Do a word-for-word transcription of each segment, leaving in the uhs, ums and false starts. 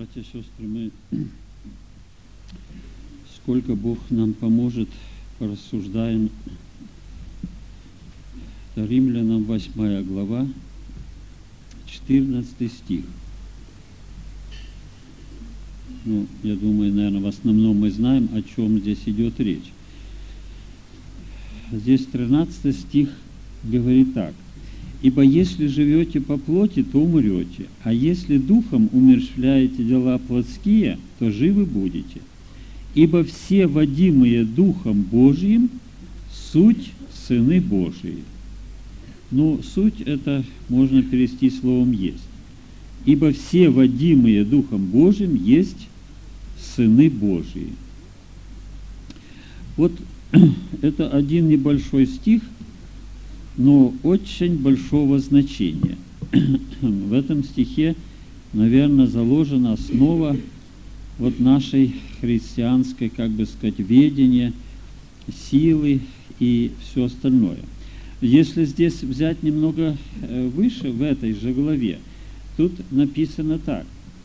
Братья и сестры, мы, сколько Бог нам поможет, порассуждаем. Римлянам восьмая глава, четырнадцатый стих. Ну, я думаю, наверное, в основном мы знаем, о чем здесь идет речь. Здесь тринадцатый стих говорит так. «Ибо если живете по плоти, то умрете, а если духом умерщвляете дела плотские, то живы будете. Ибо все водимые Духом Божьим суть сыны Божии». Ну, суть это можно перевести словом «есть». «Ибо все водимые Духом Божьим есть сыны Божии». Вот это один небольшой стих, но очень большого значения. В этом стихе, наверное, заложена основа вот нашей христианской, как бы сказать, ведения, силы и все остальное. Если здесь взять немного выше, в этой же главе, тут написано так.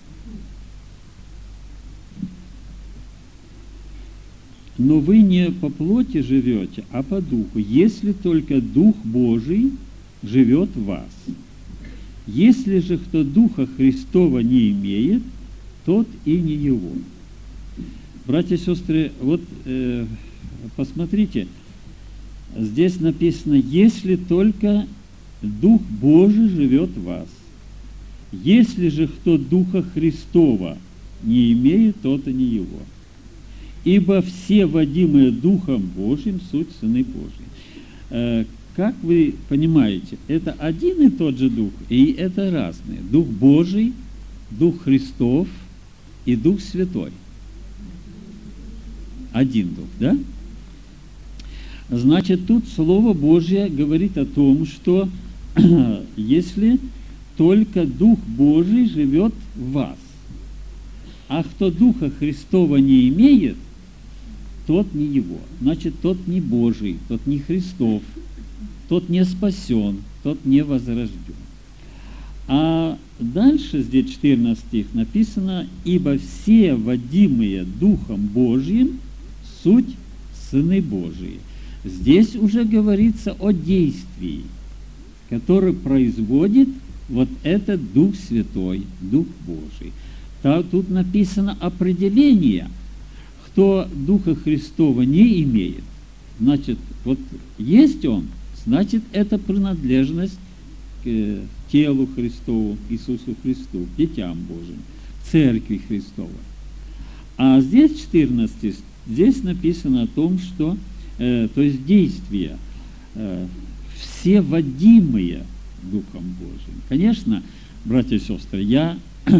«Но вы не по плоти живете, а по духу, если только Дух Божий живет в вас. Если же кто Духа Христова не имеет, тот и не его». Братья и сестры, вот э, посмотрите, здесь написано, если только Дух Божий живет в вас. Если же кто Духа Христова не имеет, тот и не его. Ибо все водимые Духом Божьим суть сыны Божьи. Э, как вы понимаете, это один и тот же Дух, и это разные. Дух Божий, Дух Христов и Дух Святой. Один Дух, да? Значит, тут Слово Божье говорит о том, что если только Дух Божий живет в вас, а кто Духа Христова не имеет, тот не его. Значит, тот не Божий, тот не Христов, тот не спасен, тот не возрожден. А дальше, здесь четырнадцатый стих написано, «Ибо все водимые Духом Божьим суть сыны Божии». Здесь уже говорится о действии, который производит вот этот Дух Святой, Дух Божий. Тут написано определение, кто Духа Христова не имеет. Значит, вот есть он, значит, это принадлежность к телу Христову, Иисусу Христу, к детям Божьим, Церкви Христовой. А здесь четырнадцатый, здесь написано о том, что, э, то есть действия, э, все водимые Духом Божьим. Конечно, братья и сестры, я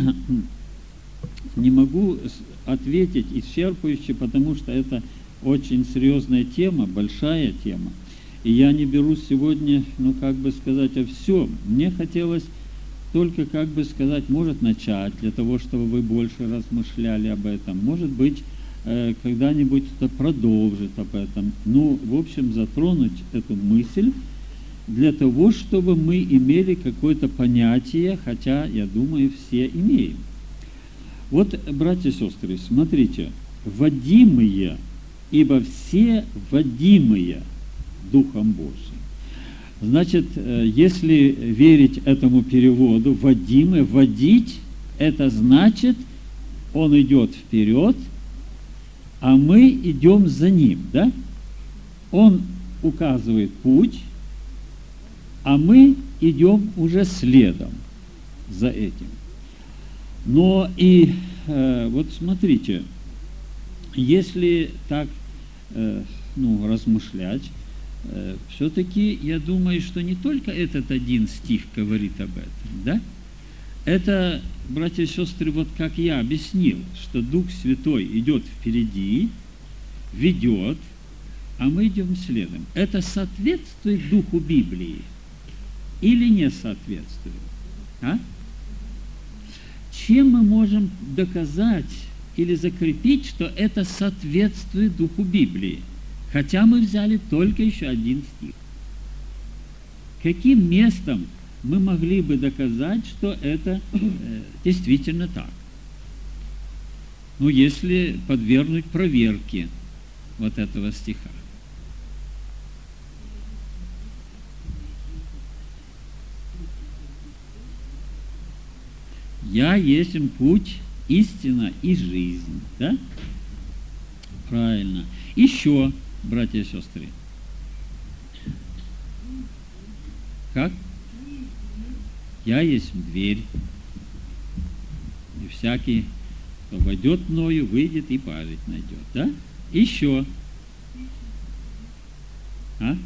не могу ответить исчерпывающе, потому что это очень серьезная тема, большая тема. И я не беру сегодня, ну, как бы сказать, о всем. Мне хотелось только, как бы сказать, может, начать, для того, чтобы вы больше размышляли об этом. Может быть, когда-нибудь это продолжит об этом. Ну, в общем, затронуть эту мысль для того, чтобы мы имели какое-то понятие, хотя, я думаю, все имеем. Вот, братья и сестры, смотрите, водимые, ибо все водимые Духом Божьим. Значит, если верить этому переводу, водимые, водить, это значит, он идет вперед, а мы идем за ним, да? Он указывает путь, а мы идем уже следом за этим. Но и э, вот смотрите, если так э, ну, размышлять, э, все-таки я думаю, что не только этот один стих говорит об этом, да? Это, братья и сестры, вот как я объяснил, что Дух Святой идет впереди, ведет, а мы идем следом. Это соответствует Духу Библии или не соответствует? А? Чем мы можем доказать или закрепить, что это соответствует Духу Библии? Хотя мы взяли только еще один стих. Каким местом мы могли бы доказать, что это э, действительно так? Ну, если подвергнуть проверке вот этого стиха. Я есть путь, истина и жизнь. Да? Правильно. Еще, братья и сестры. Как? Я есть дверь. И всякий, кто войдет мною, выйдет и пажить найдет. Да? Еще. А?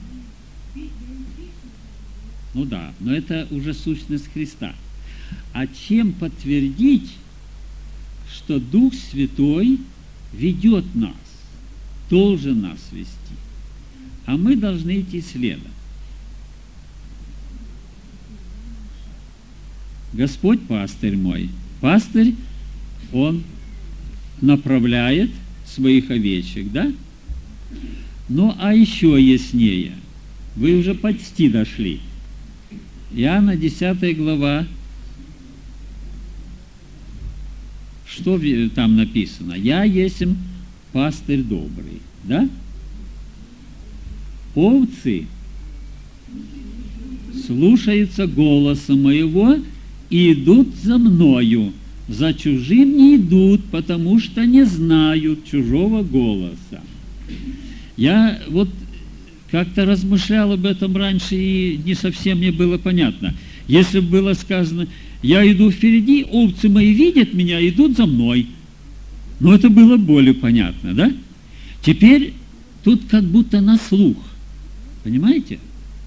Ну да, но это уже сущность Христа. А чем подтвердить, что Дух Святой ведет нас, должен нас вести, а мы должны идти следом? Господь пастырь мой. Пастырь, он направляет своих овечек, да? Ну, а еще яснее. Вы уже почти дошли. Иоанна десятая глава. Что там написано? Я есть пастырь добрый, да? Овцы слушаются голоса моего и идут за мною. За чужим не идут, потому что не знают чужого голоса. Я вот как-то размышлял об этом раньше, и не совсем мне было понятно. Если бы было сказано, я иду впереди, овцы мои видят меня, идут за мной. Но это было более понятно, да? Теперь тут как будто на слух. Понимаете?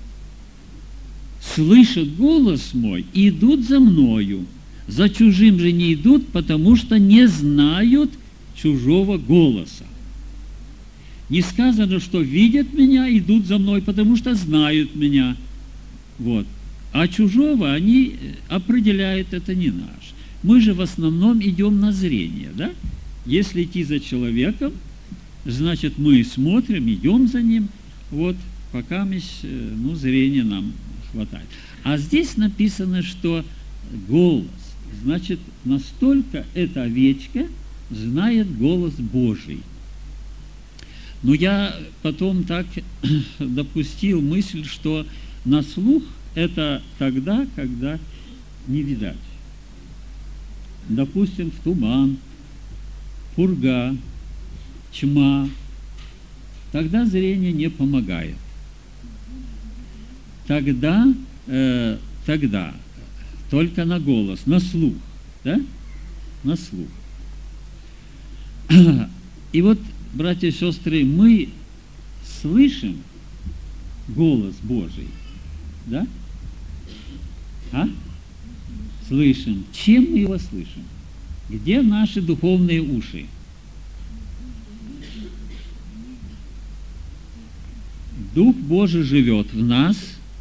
Слышат голос мой и идут за мною. За чужим же не идут, потому что не знают чужого голоса. Не сказано, что видят меня, идут за мной, потому что знают меня. Вот. А чужого они определяют, это не наш. Мы же в основном идем на зрение, да? Если идти за человеком, значит, мы смотрим, идем за ним, вот, пока мы, ну, зрения нам хватает. А здесь написано, что голос, значит, настолько эта овечка знает голос Божий. Но я потом так допустил мысль, что на слух это тогда, когда не видать. Допустим, в туман, пурга, тьма, тогда зрение не помогает. Тогда, э, тогда только на голос, на слух, да? На слух. И вот, братья и сестры, мы слышим голос Божий, да? А? Слышим. Чем мы его слышим? Где наши духовные уши? Дух Божий живет в нас.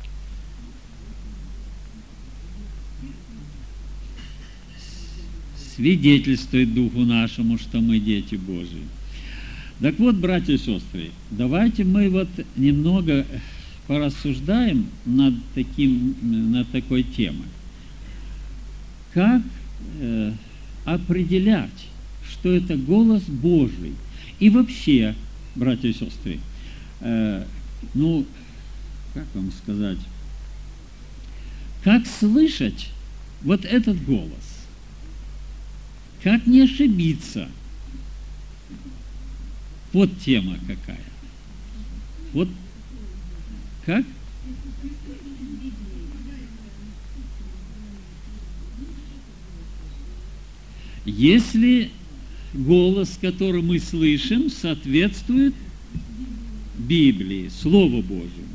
Свидетельствует Духу нашему, что мы дети Божии. Так вот, братья и сестры, давайте мы вот немного порассуждаем над, таким, над такой темой. Как э, определять, что это голос Божий? И вообще, братья и сестры, э, ну, как вам сказать, как слышать вот этот голос? Как не ошибиться? Вот тема какая. Вот как? Если голос, который мы слышим, соответствует Библии, Слову Божьему.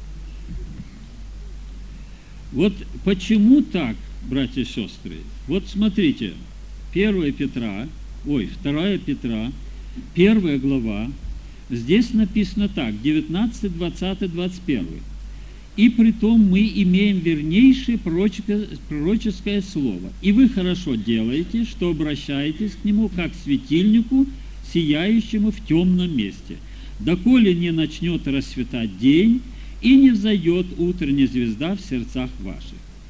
Вот почему так, братья и сестры? Вот смотрите, первая Петра, ой, вторая Петра, первая глава, здесь написано так, девятнадцать, двадцать, двадцать один. «И притом мы имеем вернейшее пророческое слово, и вы хорошо делаете, что обращаетесь к нему, как к светильнику, сияющему в темном месте, доколе не начнет расцветать день, и не взойдет утренняя звезда в сердцах ваших».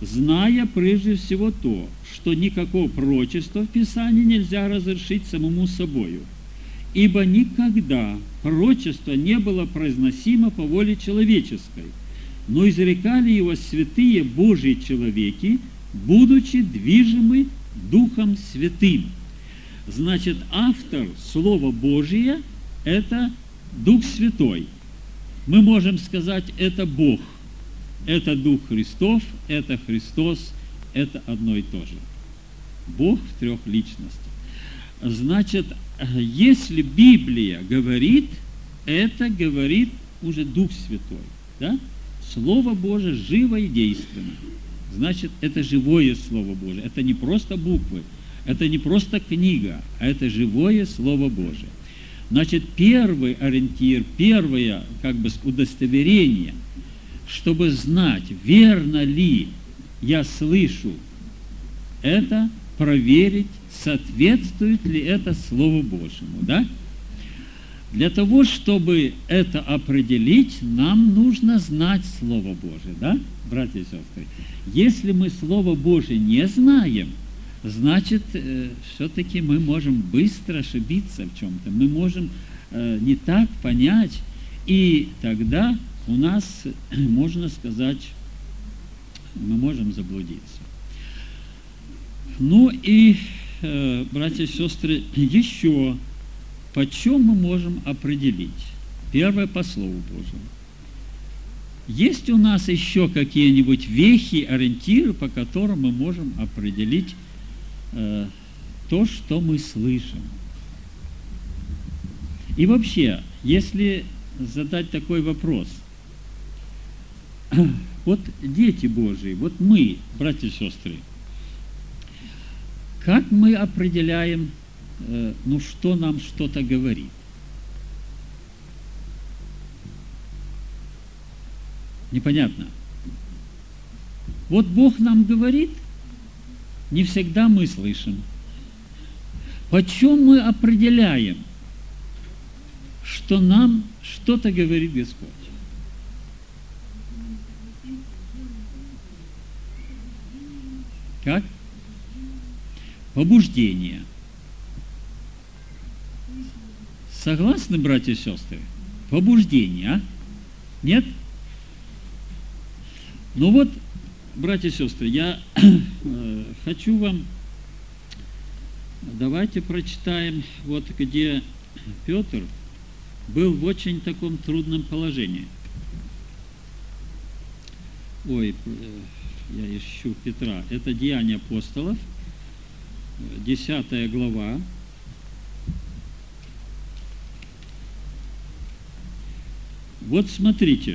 зная прежде всего то, что никакого пророчества в Писании нельзя разрешить самому собою, ибо никогда пророчество не было произносимо по воле человеческой, но изрекали его святые Божьи человеки, будучи движимы Духом Святым. Значит, автор Слова Божия – это Дух Святой. Мы можем сказать, это Бог, это Дух Христов, это Христос, это одно и то же. Бог в трех личностях. Значит, если Библия говорит, это говорит уже Дух Святой. Да? Слово Божие живо и действенно. Значит, это живое Слово Божие. Это не просто буквы, это не просто книга, а это живое Слово Божие. Значит, первый ориентир, первое как бы удостоверение, чтобы знать, верно ли я слышу, это проверить, соответствует ли это Слову Божьему. Да? Для того, чтобы это определить, нам нужно знать Слово Божие. Да, братья и сестры? Если мы Слово Божие не знаем, значит, э, все-таки мы можем быстро ошибиться в чем-то, мы можем э, не так понять, и тогда у нас, можно сказать, мы можем заблудиться. Ну и, э, братья и сестры, еще, почем мы можем определить? Первое, по Слову Божьему. Есть у нас еще какие-нибудь вехи, ориентиры, по которым мы можем определить э, то, что мы слышим? И вообще, если задать такой вопрос, вот дети Божии, вот мы, братья и сестры, как мы определяем, э, ну, что нам что-то говорит? Непонятно. Вот Бог нам говорит, не всегда мы слышим. Почем мы определяем, что нам что-то говорит Господь? Как? Побуждение. Согласны, братья и сестры? Побуждение, а? Нет? Ну вот, братья и сестры, я э, хочу вам, давайте прочитаем, вот где Петр был в очень таком трудном положении. Ой, э, я ищу Петра. Это Деяния апостолов, десятая глава. Вот смотрите.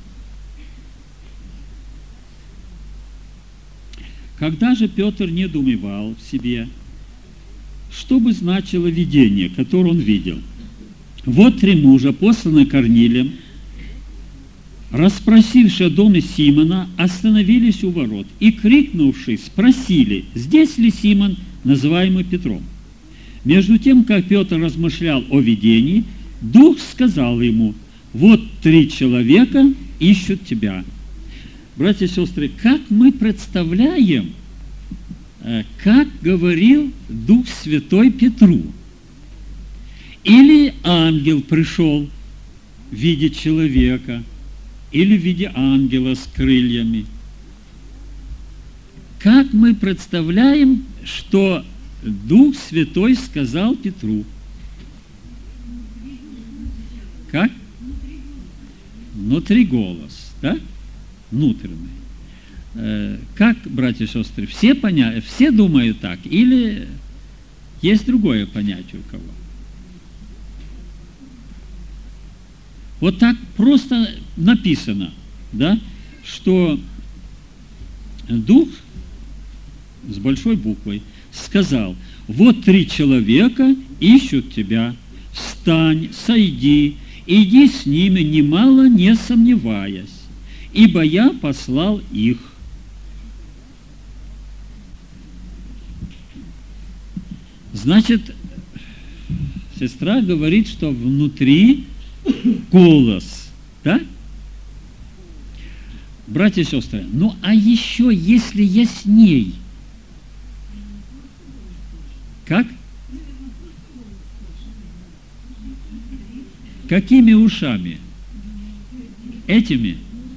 Когда же Петр недоумевал в себе, что бы значило видение, которое он видел? Вот три мужа, посланные Корнилием, расспросивши о доме Симона, остановились у ворот и, крикнувши, спросили, здесь ли Симон, называемый Петром. Между тем, как Петр размышлял о видении, Дух сказал ему, вот три человека ищут тебя. Братья и сестры, как мы представляем, как говорил Дух Святой Петру? Или ангел пришел в виде человека, или в виде ангела с крыльями. Как мы представляем, что Дух Святой сказал Петру? Как? Внутри голос, да? Внутренний. Э, как, братья и сестры, все, поня... все думают так? Или есть другое понятие у кого? Вот так просто написано, да, что Дух с большой буквой сказал, вот три человека ищут тебя, встань, сойди, иди с ними, немало не сомневаясь, ибо я послал их. Значит, сестра говорит, что внутри голос, да? братья и сестры, ну а еще, если я с ней, как? Какими ушами? Этими?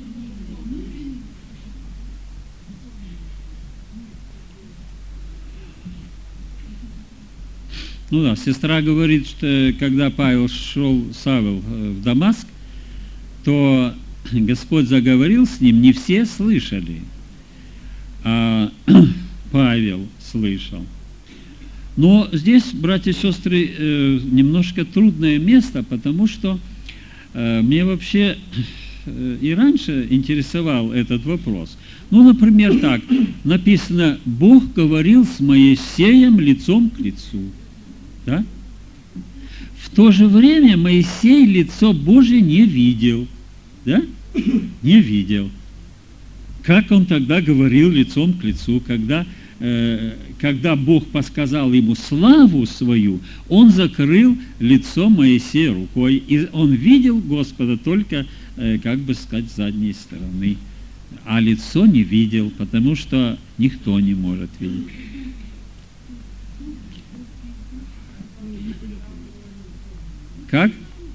Ну да, сестра говорит, что когда Павел шел, Савел, в Дамаск, то Господь заговорил с ним, не все слышали, а Павел слышал. Но здесь, братья и сестры, немножко трудное место, потому что мне вообще и раньше интересовал этот вопрос. Ну, например, так, написано, Бог говорил с Моисеем лицом к лицу. Да? В то же время Моисей лицо Божие не видел. Да? Не видел. Как он тогда говорил лицом к лицу, когда, э, когда Бог подсказал ему славу свою, он закрыл лицо Моисея рукой, и он видел Господа только, э, как бы сказать, с задней стороны, а лицо не видел, потому что никто не может видеть. Как?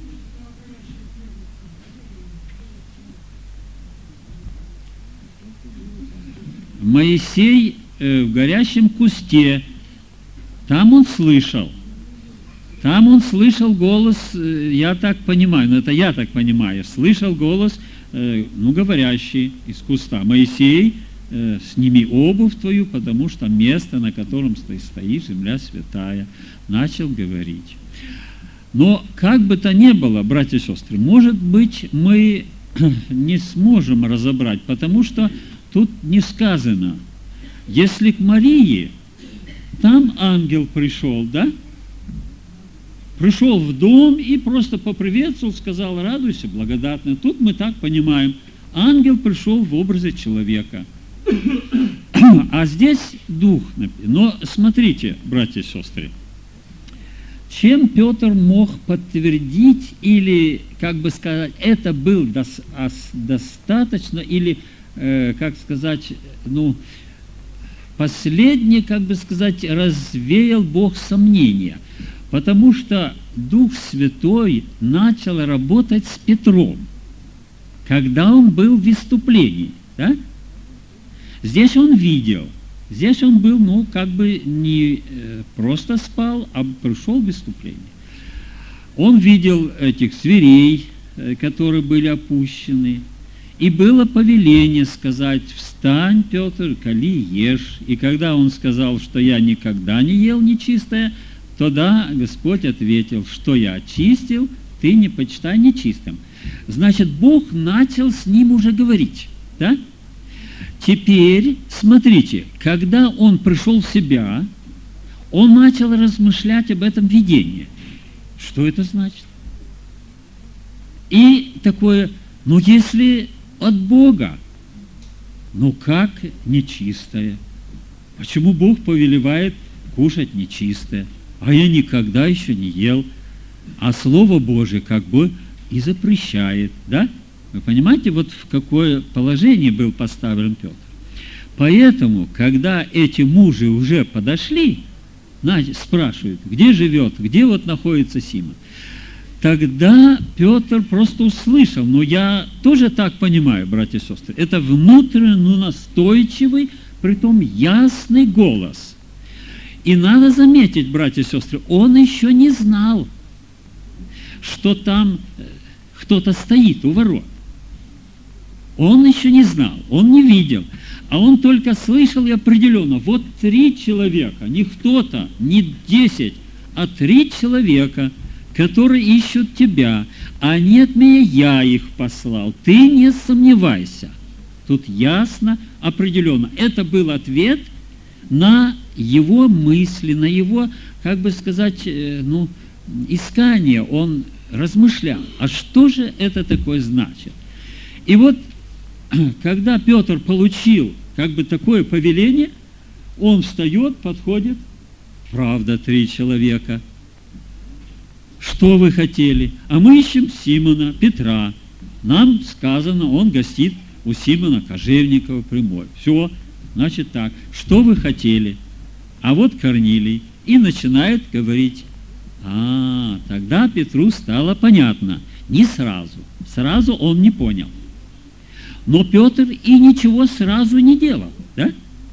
Моисей э, в горящем кусте, там он слышал, там он слышал голос, э, я так понимаю, ну это я так понимаю, слышал голос, э, ну говорящий из куста, Моисей, э, сними обувь твою, потому что место, на котором ты стоишь, земля святая, начал говорить. Но как бы то ни было, братья и сестры, может быть, мы не сможем разобрать, потому что тут не сказано. Если к Марии, там ангел пришел, да? Пришел в дом и просто поприветствовал, сказал, радуйся, благодатная. Тут мы так понимаем, ангел пришел в образе человека. А здесь дух. Но смотрите, братья и сестры, чем Петр мог подтвердить, или, как бы сказать, это был дос, ос, достаточно, или, э, как сказать, ну, последний, как бы сказать, развеял Бог сомнения. Потому что Дух Святой начал работать с Петром, когда он был в выступлении. Да? Здесь он видел. Здесь он был, ну, как бы не просто спал, а пришел в выступление. Он видел этих зверей, которые были опущены, и было повеление сказать, встань, Петр, коли ешь. И когда он сказал, что я никогда не ел нечистое, тогда Господь ответил, что я очистил, ты не почитай нечистым. Значит, Бог начал с ним уже говорить, да? Теперь, смотрите, когда он пришел в себя, он начал размышлять об этом видении. Что это значит? И такое, ну если от Бога, ну как нечистое? Почему Бог повелевает кушать нечистое? А я никогда еще не ел. А Слово Божие как бы и запрещает, да? Вы понимаете, вот в какое положение был поставлен Петр. Поэтому, когда эти мужи уже подошли, спрашивают, где живет, где вот находится Симон, тогда Петр просто услышал, но я тоже так понимаю, братья и сестры, это внутренний, ну, настойчивый, притом ясный голос. И надо заметить, братья и сестры, он еще не знал, что там кто-то стоит у ворот. Он еще не знал, он не видел, а он только слышал и определенно, вот три человека, не кто-то, не десять, а три человека, которые ищут тебя, а не от меня я их послал, ты не сомневайся. Тут ясно, определенно. Это был ответ на его мысли, на его, как бы сказать, ну, искание, он размышлял, а что же это такое значит? И вот, когда Петр получил как бы такое повеление, он встает, подходит, правда, три человека. Что вы хотели? А мы ищем Симона, Петра. Нам сказано, он гостит у Симона Кожевникова прямой. Все, значит так, что вы хотели? А вот Корнилий. И начинает говорить. А, тогда Петру стало понятно. Не сразу. Сразу он не понял. Но Петр и ничего сразу не делал. Да?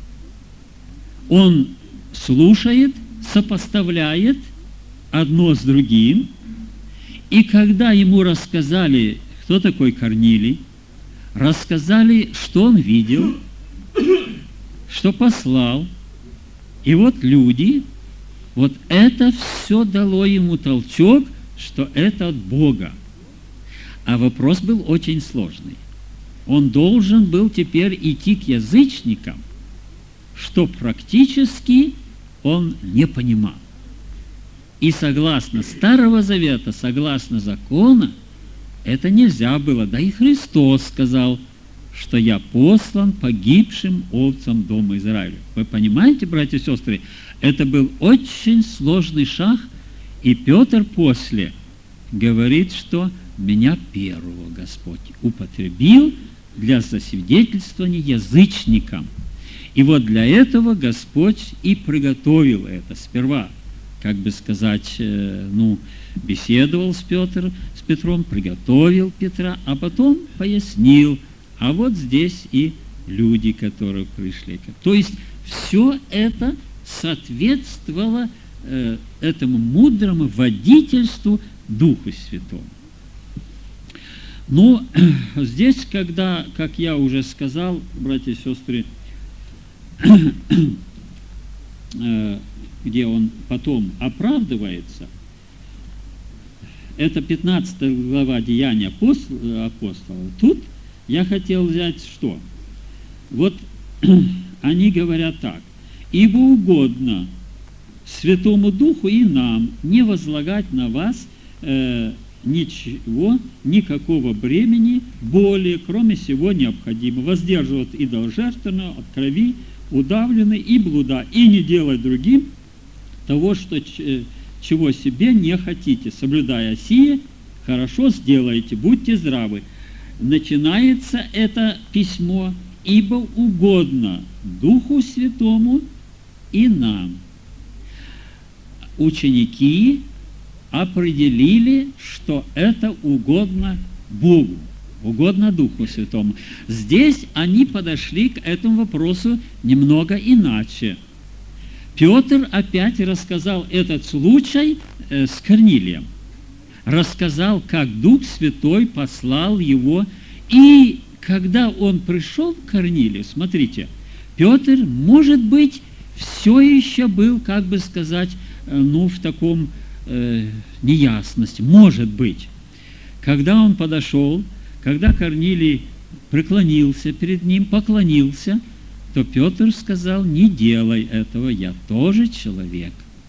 Он слушает, сопоставляет одно с другим. И когда ему рассказали, кто такой Корнилий, рассказали, что он видел, что послал, и вот люди, вот это все дало ему толчок, что это от Бога. А вопрос был очень сложный. Он должен был теперь идти к язычникам, что практически он не понимал. И согласно Старого Завета, согласно закона, это нельзя было. Да и Христос сказал, что я послан погибшим овцам дома Израиля. Вы понимаете, братья и сестры, это был очень сложный шаг, и Петр после говорит, что меня первого Господь употребил для засвидетельствования язычникам. И вот для этого Господь и приготовил это сперва, как бы сказать, ну, беседовал с, Петр, с Петром, приготовил Петра, а потом пояснил. А вот здесь и люди, которые пришли. То есть все это соответствовало э, этому мудрому водительству Духу Святому. Но здесь, когда, как я уже сказал, братья и сестры, э, где он потом оправдывается, это пятнадцатая глава Деяния апостолов. Тут я хотел взять что? Вот они говорят так. «Ибо угодно Святому Духу и нам не возлагать на вас э, ничего, никакого бремени более, кроме всего необходимого, воздерживать идоложертвенного от крови, удавленной и блуда, и не делать другим того, что, чего себе не хотите, соблюдая сие, хорошо сделаете, будьте здравы». Начинается это письмо: «Ибо угодно Духу Святому и нам». Ученики определили, что это угодно Богу, угодно Духу Святому. Здесь они подошли к этому вопросу немного иначе. Петр опять рассказал этот случай э, с Корнилием. Рассказал, как Дух Святой послал его. И когда он пришел к Корнилию, смотрите, Петр, может быть, все еще был, как бы сказать, ну, в таком э, неясности. Может быть. Когда он подошел, когда Корнилий преклонился перед ним, поклонился, то Петр сказал: не делай этого, я тоже человек.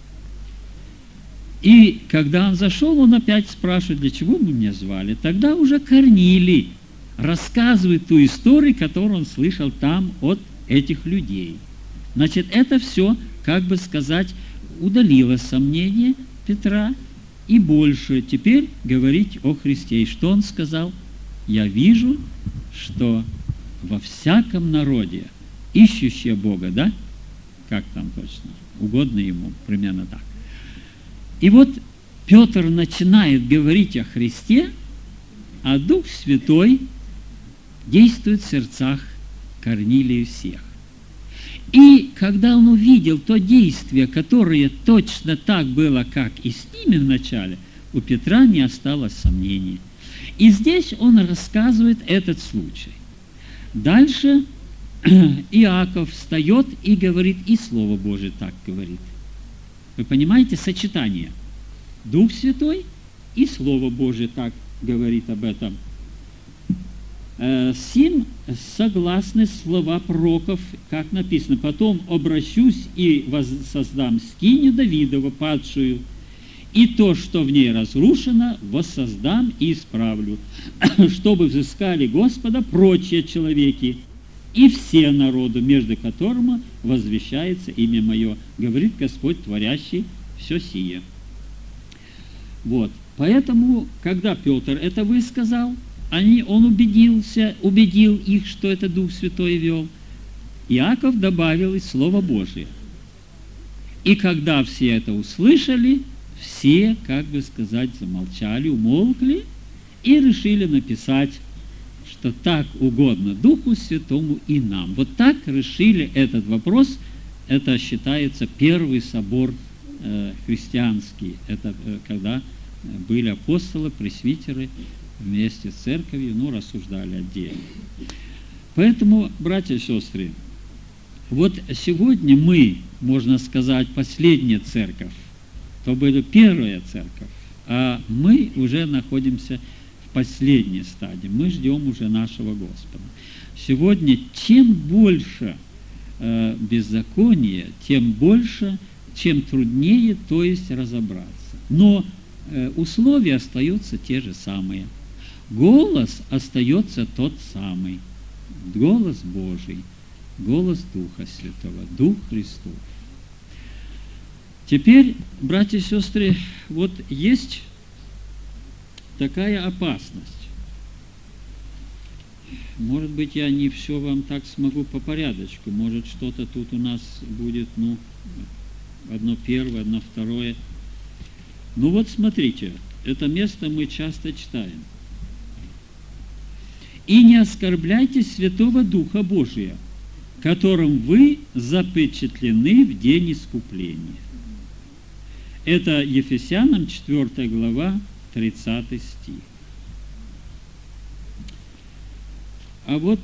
И когда он зашел, он опять спрашивает: для чего вы меня звали? Тогда уже Корнилий рассказывает ту историю, которую он слышал там от этих людей. Значит, это все, как бы сказать, удалило сомнение Петра, и больше теперь говорить о Христе. И что он сказал? Я вижу, что во всяком народе, ищущие Бога, да? Как там точно? Угодно ему, примерно так. И вот Петр начинает говорить о Христе, а Дух Святой действует в сердцах Корнилия всех. И когда он увидел то действие, которое точно так было, как и с ними вначале, у Петра не осталось сомнений. И здесь он рассказывает этот случай. Дальше Иаков встает и говорит, и Слово Божие так говорит. Вы понимаете сочетание? Дух Святой и Слово Божие так говорит об этом. Сим согласны слова пророков, как написано: «Потом обращусь и воссоздам скинию Давидова, падшую, и то, что в ней разрушено, воссоздам и исправлю, чтобы взыскали Господа прочие человеки и все народы, между которыми возвещается имя Мое, говорит Господь, творящий все сие». Вот. Поэтому, когда Петр это высказал, они, он убедился, убедил их, что это Дух Святой вел. Иаков добавил и Слово Божие. И когда все это услышали, все, как бы сказать, замолчали, умолкли и решили написать, что так угодно Духу Святому и нам. Вот так решили этот вопрос. Это считается первый собор э, христианский. Это э, когда были апостолы, пресвитеры вместе с церковью, ну, рассуждали отдельно. Поэтому, братья и сестры, вот сегодня мы, можно сказать, последняя церковь, то была первая церковь, а мы уже находимся в последней стадии, мы ждем уже нашего Господа. Сегодня чем больше э, беззакония, тем больше, чем труднее, то есть разобраться. Но э, условия остаются те же самые. Голос остается тот самый, голос Божий, голос Духа Святого, Дух Христов. Теперь, братья и сестры, вот есть такая опасность. Может быть, я не все вам так смогу по порядочку. Может, что-то тут у нас будет, ну, одно первое, одно второе. Ну вот смотрите, это место мы часто читаем. «И не оскорбляйте Святого Духа Божия, которым вы запечатлены в день искупления». Это Ефесянам четвёртая глава, тридцатый стих. А вот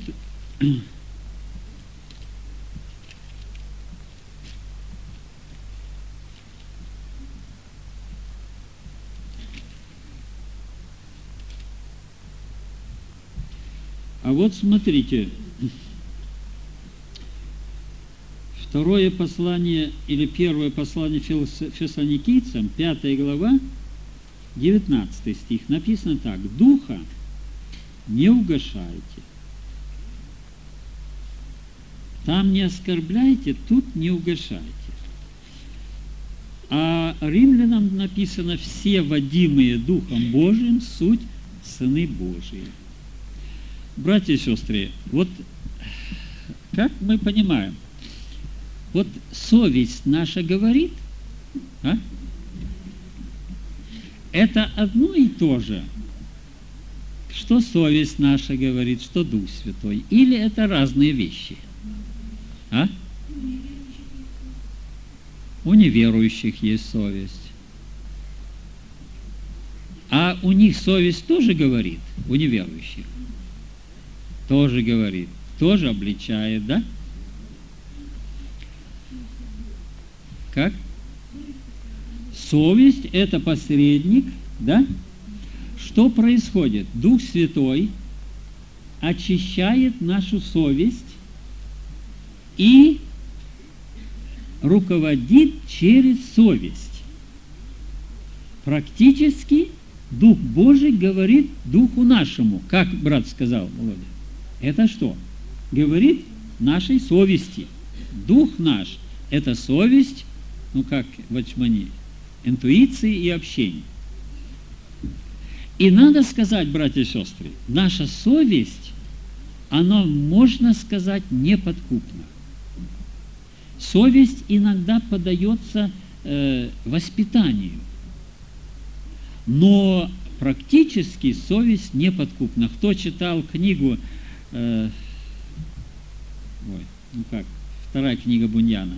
А вот смотрите, второе послание или первое послание Фессалоникийцам, пятая глава, девятнадцатый стих, написано так: «Духа не угашайте». Там не оскорбляйте, тут не угашайте. А римлянам написано: «Все водимые Духом Божиим суть сыны Божии». Братья и сестры, вот как мы понимаем, вот совесть наша говорит, а? Это одно и то же, что совесть наша говорит, что Дух Святой, или это разные вещи? А? У неверующих есть совесть. А у них совесть тоже говорит, у неверующих? Тоже говорит, тоже обличает, да? Как? Совесть – это посредник, да? Что происходит? Дух Святой очищает нашу совесть и руководит через совесть. Практически Дух Божий говорит Духу нашему, как брат сказал, Володя. Это что? Говорит нашей совести. Дух наш – это совесть, ну как в Ачмане, интуиции и общения. И надо сказать, братья и сестры, наша совесть, она, можно сказать, неподкупна. Совесть иногда поддается э, воспитанию, но практически совесть неподкупна. Кто читал книгу, э, ой, ну как, вторая книга Буньяна,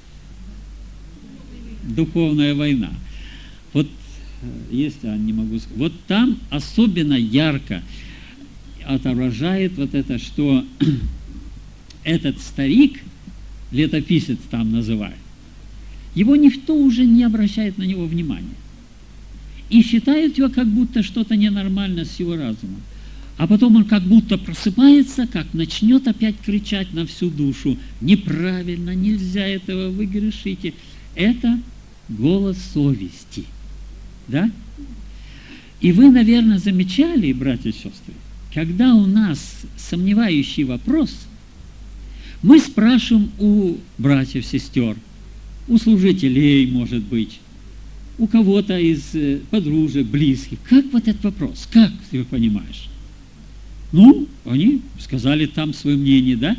«Духовная война». Вот есть, я не могу сказать. Вот там особенно ярко отображает вот это, что этот старик, летописец там называют, его никто уже не обращает на него внимания. И считает его как будто что-то ненормально с его разумом. А потом он как будто просыпается, как начнет опять кричать на всю душу: неправильно, нельзя этого, вы грешите. Это голос совести. Да? И вы, наверное, замечали, братья и сестры, когда у нас сомневающий вопрос, мы спрашиваем у братьев, сестер, у служителей, может быть, у кого-то из подружек, близких: как вот этот вопрос, как ты его понимаешь? Ну, они сказали там свое мнение, да?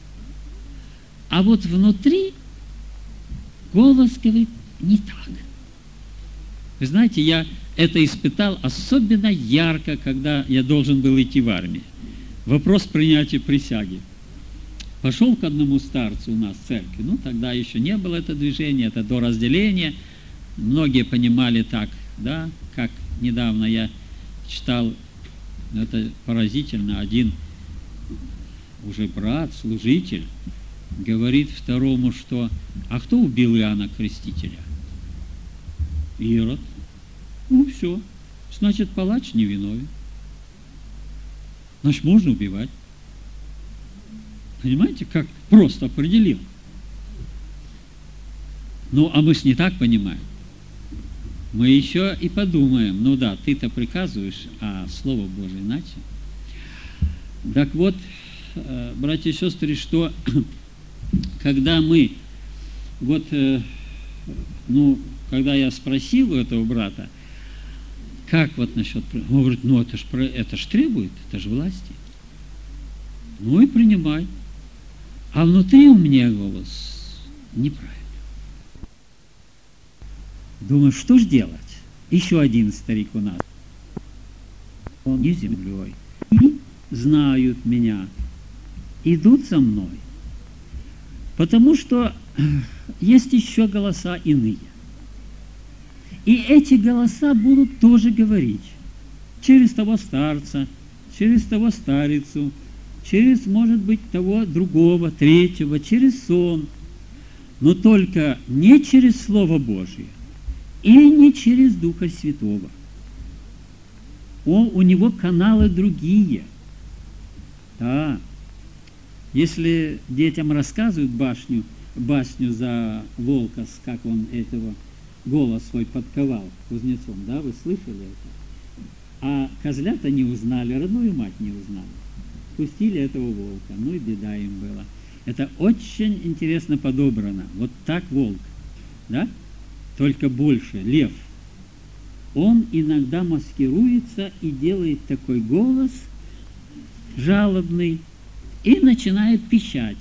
А вот внутри голос говорит не так. Вы знаете, я это испытал особенно ярко, когда я должен был идти в армию. Вопрос принятия присяги. Пошел к одному старцу у нас в церкви. Ну, тогда еще не было это движение, это до разделения. Многие понимали так, да, как недавно я читал, это поразительно, один уже брат, служитель, говорит второму, что «А кто убил Иоанна Крестителя?» Ирод. Ну, все. Значит, палач невиновен. Значит, можно убивать. Понимаете, как просто определил. Ну, а мы ж не так понимаем. Мы еще и подумаем, ну да, ты-то приказываешь, а Слово Божие иначе. Так вот, братья и сестры, что когда мы, вот, ну, когда я спросил у этого брата, как вот насчет, он говорит, ну это ж, это ж требует, это же власти. Ну и принимай. А внутри у меня голос неправильно. Думаю, что ж делать? Еще один старик у нас. Он не землей. И знают меня. Идут со мной. Потому что есть еще голоса иные. И эти голоса будут тоже говорить. Через того старца, через того старицу, через, может быть, того другого, третьего, через сон. Но только не через Слово Божие и не через Духа Святого. Он, у него каналы другие. Да. Если детям рассказывают башню, басню за волка, как он этого голос свой подковал кузнецом, да, вы слышали это? А козлята не узнали, родную мать не узнали. Пустили этого волка, ну и беда им была. Это очень интересно подобрано. Вот так волк, да? Только больше, лев. Он иногда маскируется и делает такой голос жалобный и начинает пищать.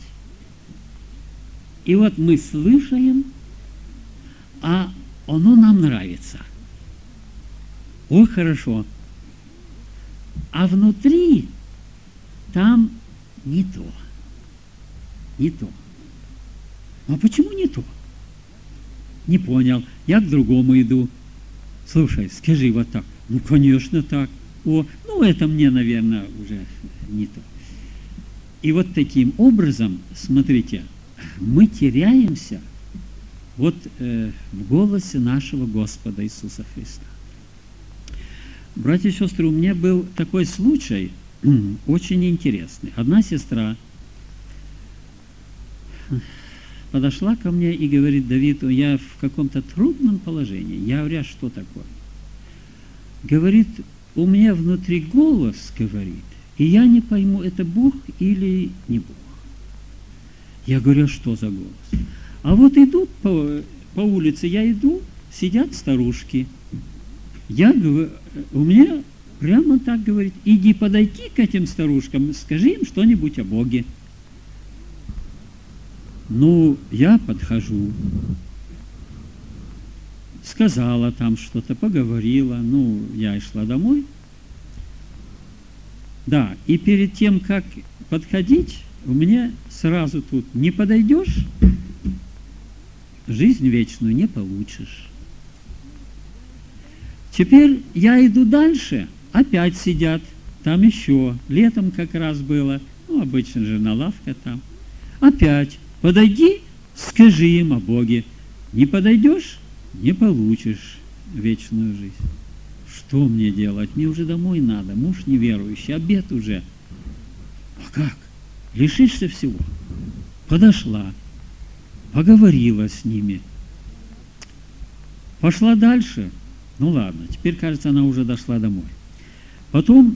И вот мы слышим, а оно нам нравится. Ой, хорошо. А внутри там не то. Не то. А почему не то? Не понял. Я к другому иду. Слушай, скажи вот так. Ну, конечно, так. О, ну, это мне, наверное, уже не то. И вот таким образом, смотрите, мы теряемся вот э, в голосе нашего Господа Иисуса Христа. Братья и сестры, у меня был такой случай, очень интересный. Одна сестра подошла ко мне и говорит: Давид, я в каком-то трудном положении. Я говорю: а что такое? Говорит, у меня внутри голос говорит, и я не пойму, это Бог или не Бог. Я говорю: а что за голос? А вот идут по, по улице, я иду, сидят старушки. Я говорю, у меня прямо так говорит: иди подойди к этим старушкам, скажи им что-нибудь о Боге. Ну, я подхожу, сказала там что-то, поговорила, ну, я и шла домой. Да, и перед тем, как подходить, у меня сразу тут: не подойдешь, жизнь вечную не получишь. Теперь я иду дальше, опять сидят, там еще, летом как раз было, ну, обычно же на лавке там. Опять: подойди, скажи им о Боге. Не подойдешь, не получишь вечную жизнь. Что мне делать? Мне уже домой надо, муж неверующий, обед уже. А как? Лишишься всего. Подошла, поговорила с ними, пошла дальше. Ну ладно, теперь, кажется, она уже дошла домой. Потом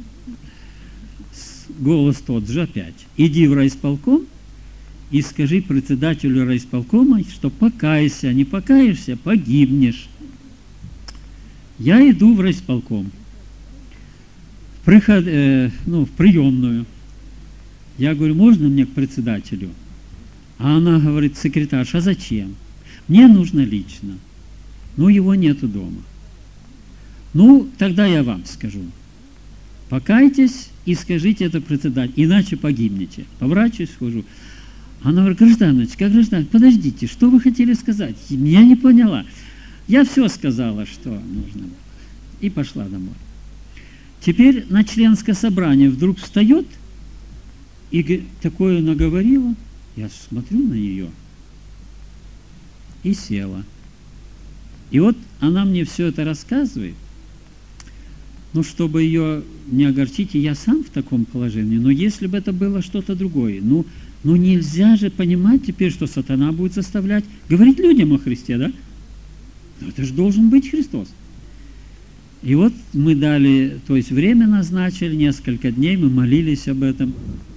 голос тот же опять: иди в райисполком и скажи председателю райисполкома, что покайся, не покаешься, погибнешь. Я иду в райисполком. приход, э, ну, в приемную. Я говорю, можно мне к председателю? А она говорит, секретарша, а зачем? Мне нужно лично. Ну, его нету дома. Ну, тогда я вам скажу. Покайтесь и скажите это председателю, иначе погибнете. Поворачиваюсь, схожу. Она говорит, гражданочка, гражданочка, подождите, что вы хотели сказать? Я не поняла. Я все сказала, что нужно. И пошла домой. Теперь на членское собрание вдруг встает и такое наговорила. Я смотрю на нее и села. И вот она мне все это рассказывает. Ну, чтобы ее не огорчить, и я сам в таком положении. Но если бы это было что-то другое, ну, ну нельзя же понимать теперь, что сатана будет заставлять говорить людям о Христе, да? Но это же должен быть Христос. И вот мы дали, то есть время назначили, несколько дней мы молились об этом.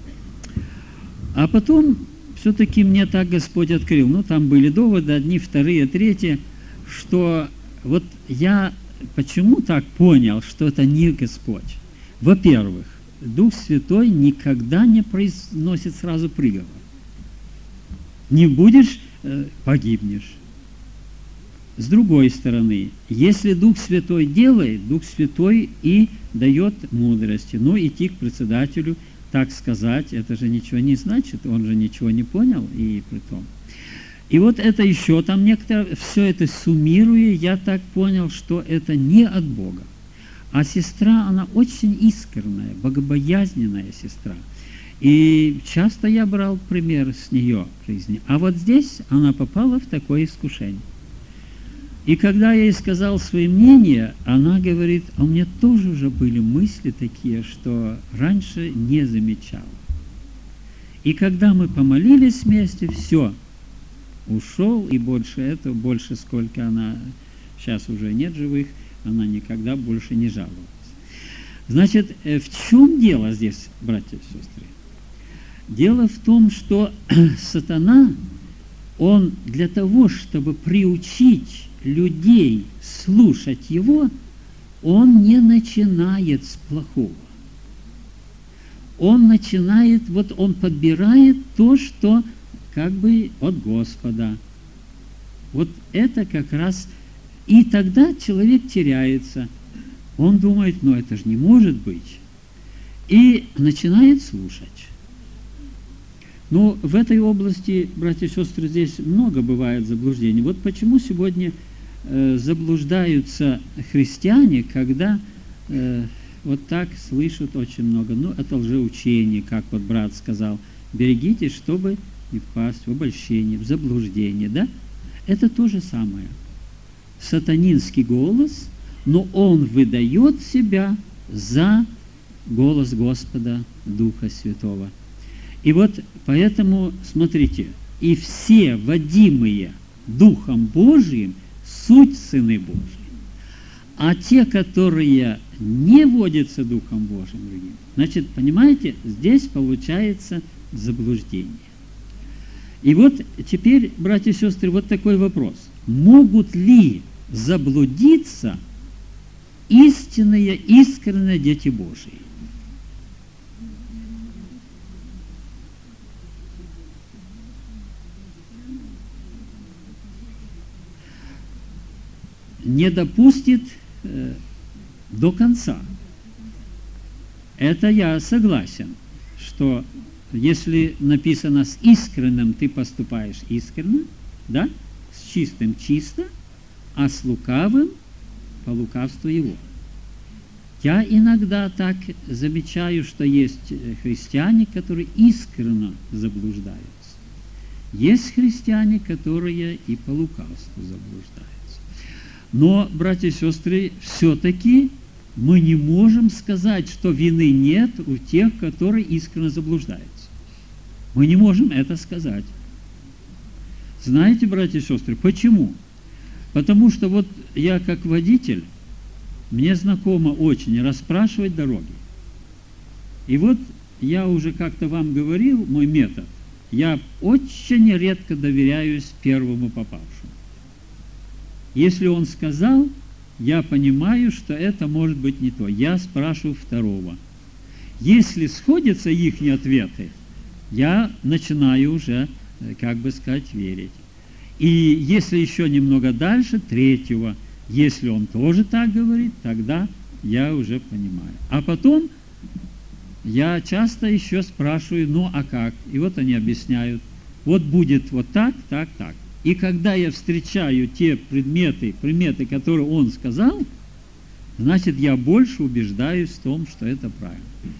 А потом все-таки мне так Господь открыл. Ну, там были доводы, одни, вторые, третьи, что вот я почему так понял, что это не Господь? Во-первых, Дух Святой никогда не произносит сразу приговор. Не будешь, э, погибнешь. С другой стороны, если Дух Святой делает, Дух Святой и дает мудрости. Но идти к председателю, так сказать, это же ничего не значит, он же ничего не понял, и при том. И вот это еще там некоторые, все это суммируя, я так понял, что это не от Бога. А сестра, она очень искренняя, богобоязненная сестра. И часто я брал пример с нее в жизни. А вот здесь она попала в такое искушение. И когда я ей сказал свое мнение, она говорит, а у меня тоже уже были мысли такие, что раньше не замечала. И когда мы помолились вместе, все, ушел, и больше этого, больше сколько она, сейчас уже нет живых, она никогда больше не жаловалась. Значит, в чем дело здесь, братья и сестры? Дело в том, что сатана, он для того, чтобы приучить людей слушать его, он не начинает с плохого. Он начинает, вот он подбирает то, что как бы от Господа. Вот это как раз, и тогда человек теряется. Он думает, ну это же не может быть. И начинает слушать. Но в этой области, братья и сестры, здесь много бывает заблуждений. Вот почему сегодня э, заблуждаются христиане, когда э, вот так слышат очень много. Ну, это лжеучение, как вот брат сказал. Берегитесь, чтобы не впасть в обольщение, в заблуждение, да? Это то же самое. Сатанинский голос, но он выдает себя за голос Господа Духа Святого. И вот поэтому, смотрите, и все водимые Духом Божиим суть сыны Божии. А те, которые не водятся Духом Божиим, значит, понимаете, здесь получается заблуждение. И вот теперь, братья и сестры, вот такой вопрос. Могут ли заблудиться истинные, искренние дети Божии? Не допустит э, до конца. Это я согласен, что если написано «с искренним ты поступаешь искренно», да, с чистым чисто, а с лукавым по лукавству его. Я иногда так замечаю, что есть христиане, которые искренно заблуждаются. Есть христиане, которые и по лукавству заблуждаются. Но, братья и сестры, все-таки мы не можем сказать, что вины нет у тех, которые искренне заблуждаются. Мы не можем это сказать. Знаете, братья и сестры, почему? Потому что вот я как водитель, мне знакомо очень расспрашивать дороги. И вот я уже как-то вам говорил, мой метод, я очень редко доверяюсь первому попавшему. Если он сказал, я понимаю, что это может быть не то. Я спрашиваю второго. Если сходятся их ответы, я начинаю уже, как бы сказать, верить. И если еще немного дальше, третьего, если он тоже так говорит, тогда я уже понимаю. А потом я часто еще спрашиваю, ну а как? И вот они объясняют, вот будет вот так, так, так. И когда я встречаю те предметы, предметы, которые он сказал, значит, я больше убеждаюсь в том, что это правильно.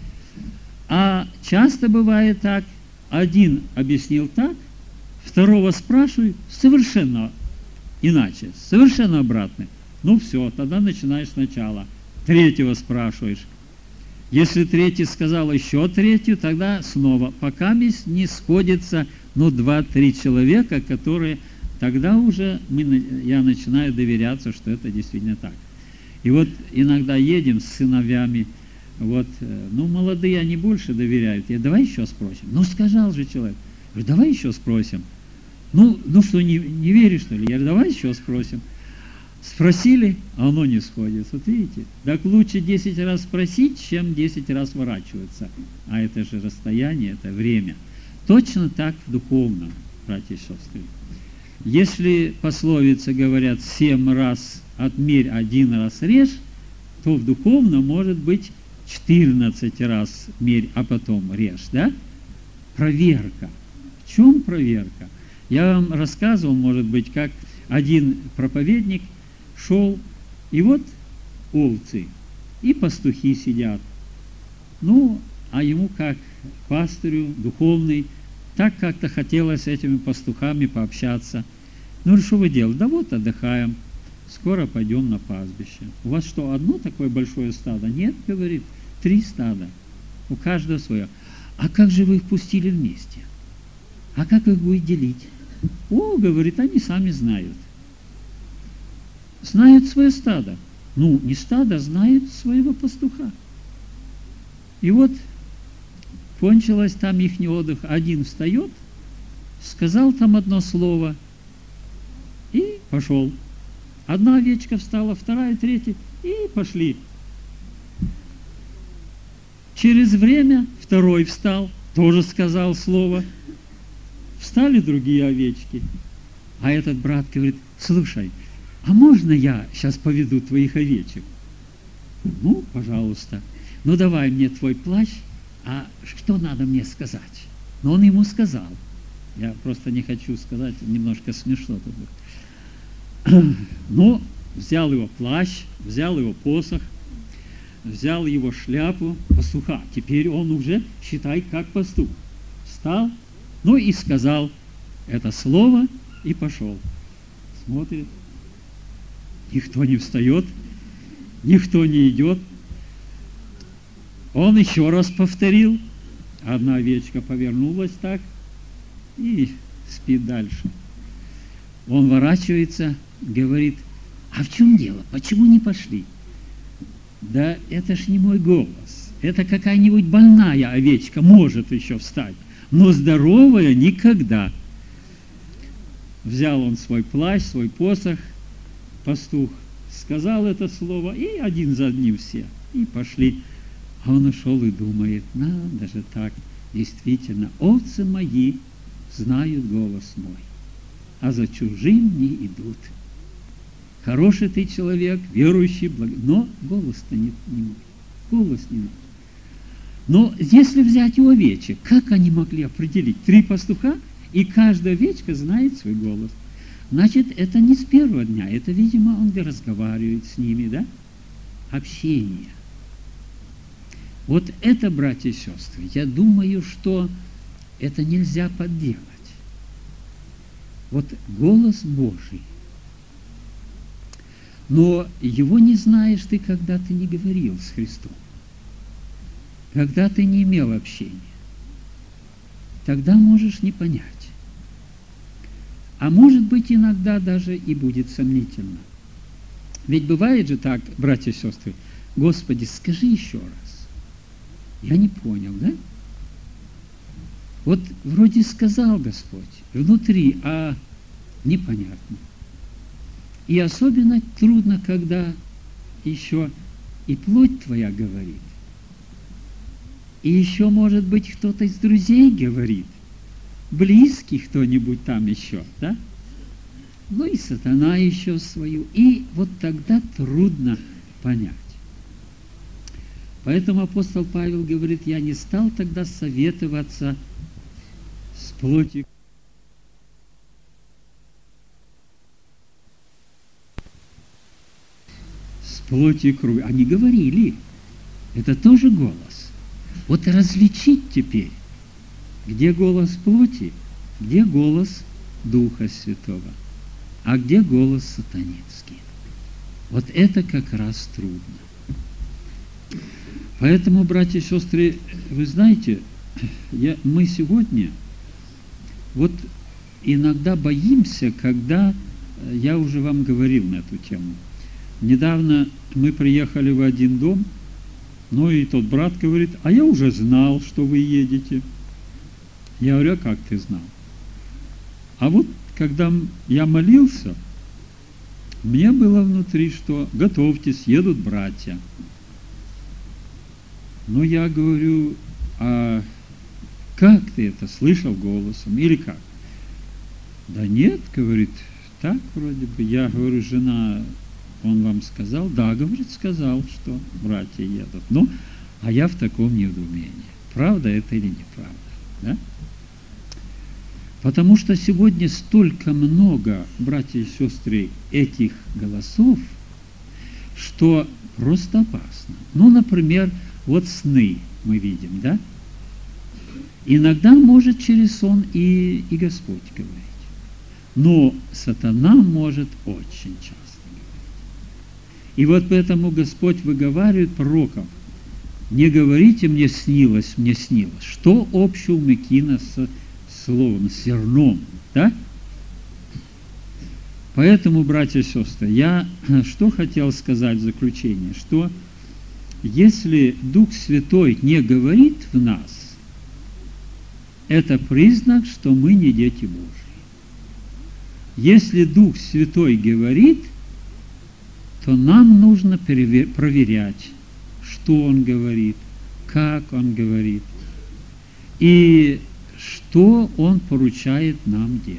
А часто бывает так, один объяснил так, второго спрашиваю совершенно иначе, совершенно обратно. Ну все, тогда начинаешь сначала. Третьего спрашиваешь. Если третий сказал еще третью, тогда снова. Пока не сходится, ну, два-три человека, которые... Тогда уже мы, я начинаю доверяться, что это действительно так. И вот иногда едем с сыновьями, вот, ну, молодые, они больше доверяют. Я, давай еще спросим. Ну, сказал же человек. Я говорю, давай еще спросим. Ну, ну что, не, не веришь, что ли? Я говорю, давай еще спросим. Спросили, а оно не сходится. Вот видите? Так лучше десять раз спросить, чем десять раз ворачиваться. А это же расстояние, это время. Точно так в духовном, братья и сестры. Если пословицы говорят семь раз отмерь, один раз режь, то в духовном может быть четырнадцать раз мерь, а потом режь, да? Проверка. В чем проверка? Я вам рассказывал, может быть, как один проповедник шел, и вот овцы, и пастухи сидят. Ну, а ему как пастырю, духовный, так как-то хотелось с этими пастухами пообщаться. Ну, что вы делаете? Да вот отдыхаем, скоро пойдем на пастбище. У вас что, одно такое большое стадо? Нет, говорит, три стада, у каждого свое. А как же вы их пустили вместе? А как их будете делить? О, говорит, они сами знают. Знают свое стадо. Ну, не стадо, знают своего пастуха. И вот кончилось там их отдых. Один встает, сказал там одно слово и пошел. Одна овечка встала, вторая, третья, и пошли. Через время второй встал, тоже сказал слово. Встали другие овечки. А этот брат говорит, слушай, а можно я сейчас поведу твоих овечек? Ну, пожалуйста. Ну, давай мне твой плащ, а что надо мне сказать? Но он ему сказал. Я просто не хочу сказать, немножко смешно тут будет. Ну, взял его плащ, взял его посох, взял его шляпу пастуха. Теперь он уже, считай, как пастух. Встал, ну и сказал это слово и пошел. Смотрит. Никто не встает, никто не идет. Он еще раз повторил. Одна овечка повернулась так и спит дальше. Он ворачивается, говорит, а в чем дело? Почему не пошли? Да это ж не мой голос. Это какая-нибудь больная овечка может еще встать, но здоровая никогда. Взял он свой плащ, свой посох, пастух сказал это слово, и один за одним все, и пошли. А он ушел и думает, надо же так, действительно, овцы мои знают голос мой, а за чужим не идут. Хороший ты человек, верующий, благ... но голос-то не, не мой, голос не мой. Но если взять у овечек, как они могли определить? Три пастуха, и каждая овечка знает свой голос. Значит, это не с первого дня, это, видимо, он разговаривает с ними, да? Общение. Вот это, братья и сестры, я думаю, что это нельзя подделать. Вот голос Божий. Но его не знаешь ты, когда ты не говорил с Христом, когда ты не имел общения. Тогда можешь не понять. А может быть, иногда даже и будет сомнительно. Ведь бывает же так, братья и сестры, Господи, скажи еще раз. Я не понял, да? Вот вроде сказал Господь внутри, а непонятно. И особенно трудно, когда еще и плоть твоя говорит. И еще, может быть, кто-то из друзей говорит, близкий кто-нибудь там еще, да? Ну и сатана еще свою. И вот тогда трудно понять. Поэтому апостол Павел говорит, я не стал тогда советоваться с плотью. С плотью и кровью. Они говорили, это тоже голос. Вот различить теперь, где голос плоти, где голос Духа Святого, а где голос сатанинский. Вот это как раз трудно. Поэтому, братья и сестры, вы знаете, я, мы сегодня вот иногда боимся, когда, я уже вам говорил на эту тему, недавно мы приехали в один дом, ну и тот брат говорит, а я уже знал, что вы едете. Я говорю, а как ты знал? А вот когда я молился, мне было внутри, что готовьтесь, едут братья. Ну, я говорю, а как ты это слышал голосом или как? Да нет, говорит, так вроде бы. Я говорю, жена, он вам сказал? Да, говорит, сказал, что братья едут. Ну, а я в таком недоумении. Правда это или неправда? Да? Потому что сегодня столько много, братья и сестры, этих голосов, что просто опасно. Ну, например, вот сны мы видим, да? Иногда может через сон и, и Господь говорить. Но сатана может очень часто говорить. И вот поэтому Господь выговаривает пророков, не говорите мне снилось, мне снилось. Что общего Мекина с словом, с зерном, да? Поэтому, братья и сестры, я что хотел сказать в заключение, что если Дух Святой не говорит в нас, это признак, что мы не дети Божьи. Если Дух Святой говорит, то нам нужно проверять, что Он говорит, как Он говорит, и что Он поручает нам делать.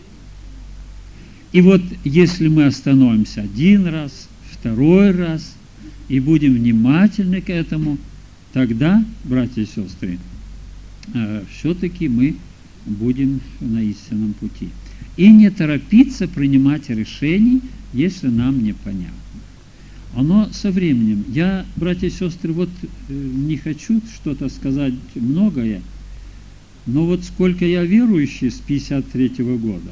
И вот если мы остановимся один раз, второй раз, и будем внимательны к этому, тогда, братья и сестры, все-таки мы будем на истинном пути. И не торопиться принимать решений, если нам непонятно. Оно со временем. Я, братья и сестры, вот не хочу что-то сказать многое, но вот сколько я верующий с пятьдесят третьего года,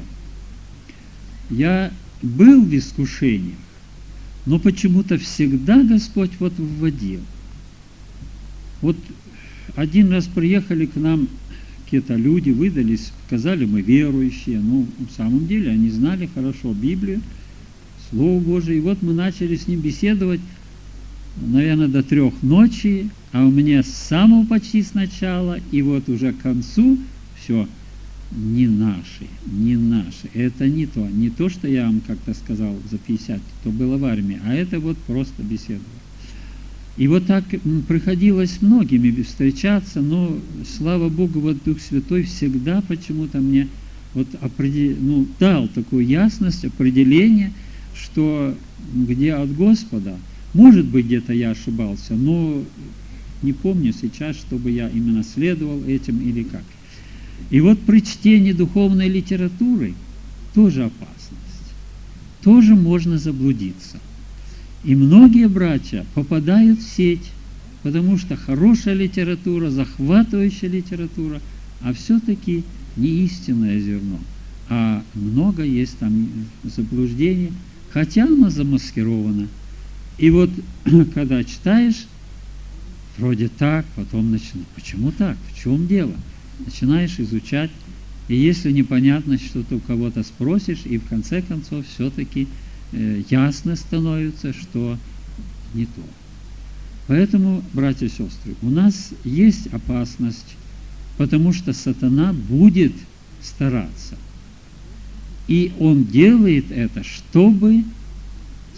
я был в искушениях, но почему-то всегда Господь вот вводил. Вот один раз приехали к нам какие-то люди, выдались, сказали, мы верующие, но в самом деле они знали хорошо Библию, Слово Божие, и вот мы начали с ним беседовать, наверное, до трех ночи, а у меня с самого почти сначала, и вот уже к концу все не наши, не наши. Это не то, не то, что я вам как-то сказал за пятьдесят, то было в армии, а это вот просто беседовать. И вот так приходилось многими встречаться, но, слава Богу, вот Дух Святой всегда почему-то мне вот определ... ну, дал такую ясность, определение, что где от Господа, может быть, где-то я ошибался, но не помню сейчас, чтобы я именно следовал этим или как. И вот при чтении духовной литературы тоже опасность, тоже можно заблудиться. И многие братья попадают в сеть, потому что хорошая литература, захватывающая литература, а все-таки не истинное зерно, а много есть там заблуждений, хотя оно замаскировано. И вот когда читаешь, вроде так, потом начинаешь, почему так, в чем дело? Начинаешь изучать, и если непонятно, что-то у кого-то спросишь, и в конце концов все-таки э, ясно становится, что не то. Поэтому, братья и сестры, у нас есть опасность, потому что сатана будет стараться. И он делает это, чтобы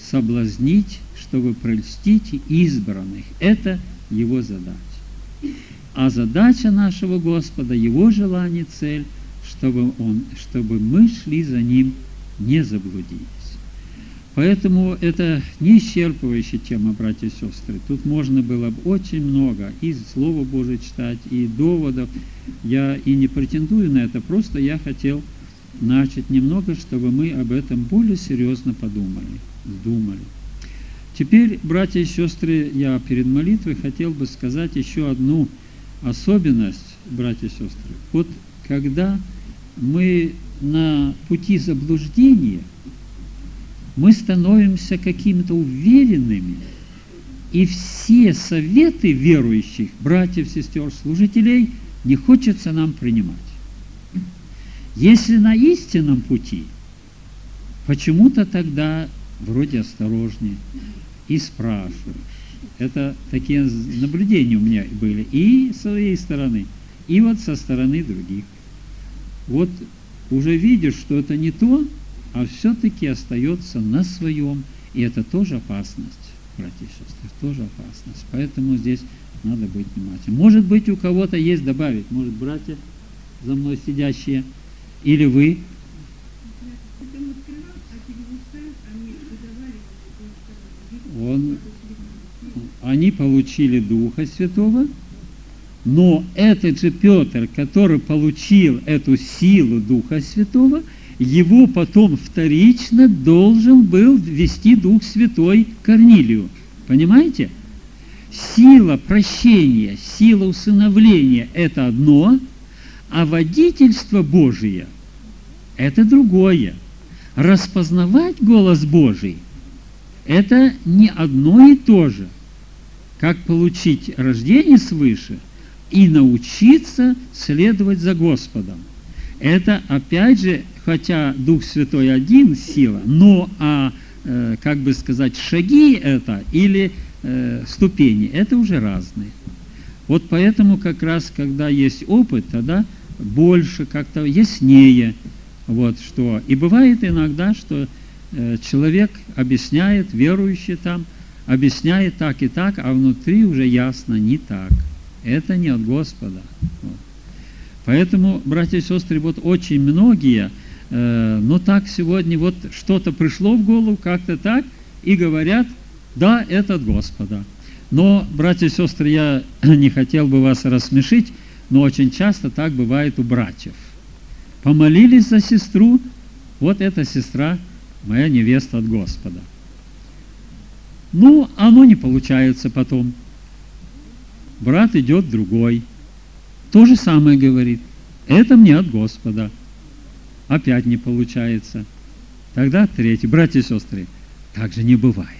соблазнить, чтобы прельстить избранных. Это Его задача. А задача нашего Господа, Его желание, цель, чтобы, он, чтобы мы шли за Ним, не заблудились. Поэтому это не исчерпывающая тема, братья и сестры. Тут можно было бы очень много и Слово Божие читать, и доводов. Я и не претендую на это, просто я хотел начать немного, чтобы мы об этом более серьезно подумали, думали. Теперь, братья и сестры, я перед молитвой хотел бы сказать еще одну особенность, братья и сестры. Вот когда мы на пути заблуждения, мы становимся какими-то уверенными, и все советы верующих, братьев, сестер, служителей, не хочется нам принимать. Если на истинном пути, почему-то тогда вроде осторожнее и спрашиваешь. Это такие наблюдения у меня были и с своей стороны, и вот со стороны других. Вот уже видишь, что это не то, а все-таки остается на своем. И это тоже опасность, братья и сестры, тоже опасность. Поэтому здесь надо быть внимательным. Может быть, у кого-то есть добавить, может, братья за мной сидящие, или вы. Он, они получили Духа Святого, но этот же Петр, который получил эту силу Духа Святого, его потом вторично должен был ввести Дух Святой Корнилию. Понимаете? Сила прощения, сила усыновления – это одно, а водительство Божие – это другое. Распознавать голос Божий – это не одно и то же. Как получить рождение свыше и научиться следовать за Господом. Это, опять же, хотя Дух Святой один сила, но, а, э, как бы сказать, шаги это или э, ступени, это уже разные. Вот поэтому как раз, когда есть опыт, тогда больше, как-то яснее. Вот, что. И бывает иногда, что э, человек объясняет, верующий там, объясняет так и так, а внутри уже ясно не так. Это не от Господа. Вот. Поэтому, братья и сестры, вот очень многие, э, но так сегодня вот что-то пришло в голову, как-то так, и говорят, да, это от Господа. Но, братья и сестры, я не хотел бы вас рассмешить, но очень часто так бывает у братьев. Помолились за сестру, вот эта сестра, моя невеста от Господа. Ну, оно не получается потом. Брат идет другой. То же самое говорит. Это мне от Господа. Опять не получается. Тогда третий. Братья и сестры, так же не бывает.